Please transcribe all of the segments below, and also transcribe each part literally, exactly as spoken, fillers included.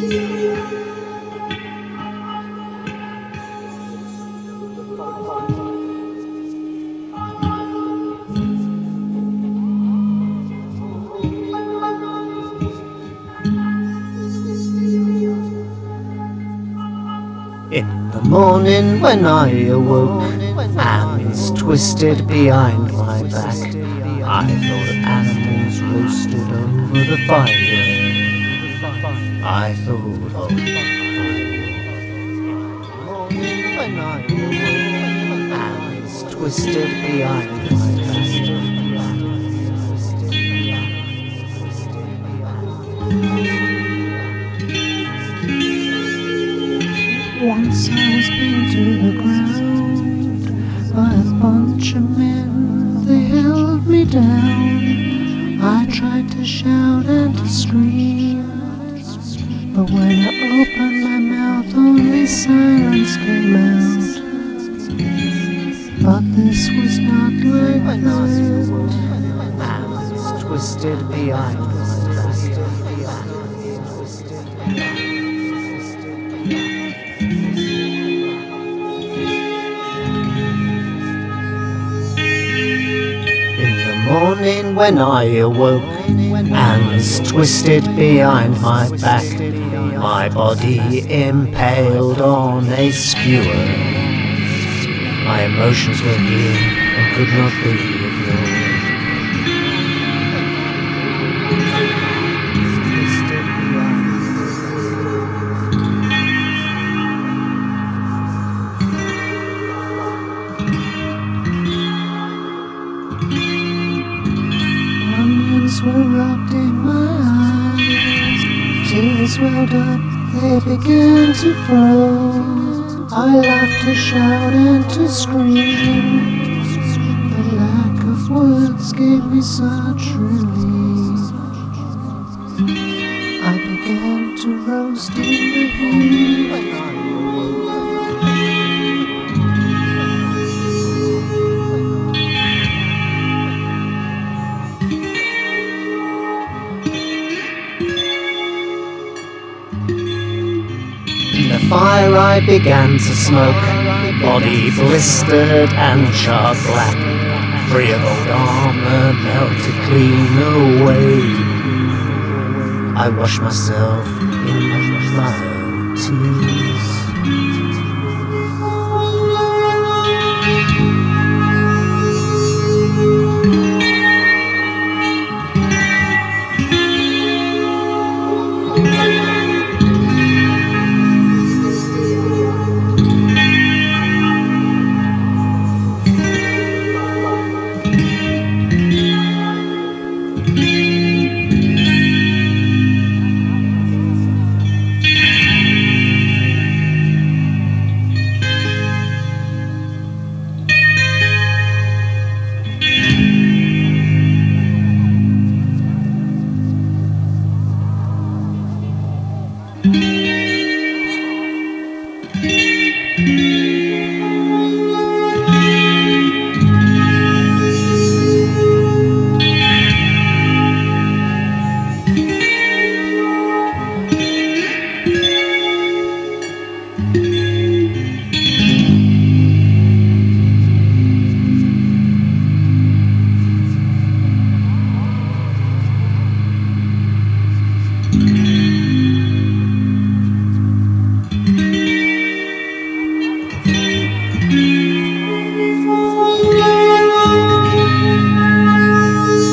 In the morning when I awoke, hands twisted behind my back, I thought animals roasted over the fire. I thought of when I awoke, hands twisted behind my back. Once I was pinned to the ground by a bunch of men, they held me down. I tried to shout and to scream, but when I opened my mouth only silence came out. But this was not like that. Hands twisted behind my back. Morning when I awoke, hands twisted behind my back, my body impaled on a skewer. My emotions were here and could not be ignored. Onions were rubbed in my eyes, tears welled up, they began to flow. I laughed to shout and to scream, the lack of words gave me such relief. I began to roast in the heat. In the fire I began to smoke, body blistered and charred black. Free of old armor melted clean away. I washed myself in my own tears.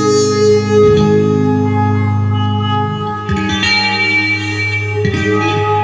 You